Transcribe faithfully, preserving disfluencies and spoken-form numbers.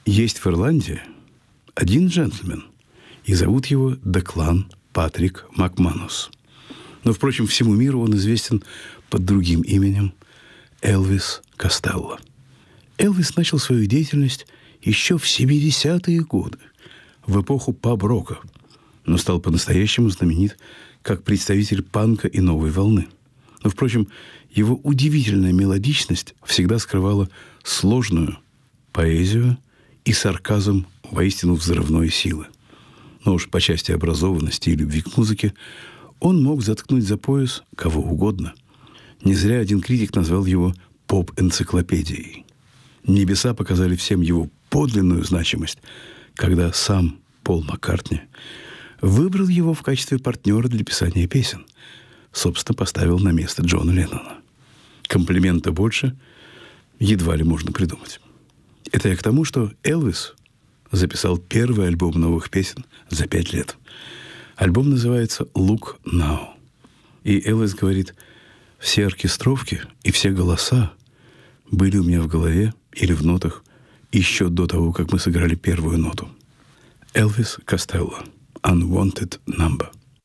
Есть в Ирландии один джентльмен, и зовут его Деклан Патрик Макманус. Но, впрочем, всему миру он известен под другим именем Элвис Костелло. Элвис начал свою деятельность еще в семидесятые годы, в эпоху паб-рока, но стал по-настоящему знаменит как представитель панка и новой волны. Но, впрочем, его удивительная мелодичность всегда скрывала сложную поэзию и сарказм воистину взрывной силы. Но уж по части образованности и любви к музыке он мог заткнуть за пояс кого угодно. Не зря один критик назвал его поп-энциклопедией. Небеса показали всем его подлинную значимость, когда сам Пол Маккартни выбрал его в качестве партнера для писания песен. Собственно, поставил на место Джона Леннона. Комплимента больше едва ли можно придумать. Это я к тому, что Элвис записал первый альбом новых песен за пять лет. Альбом называется «Look Now». И Элвис говорит: все оркестровки и все голоса были у меня в голове или в нотах еще до того, как мы сыграли первую ноту. Элвис Костелло. Unwanted Number.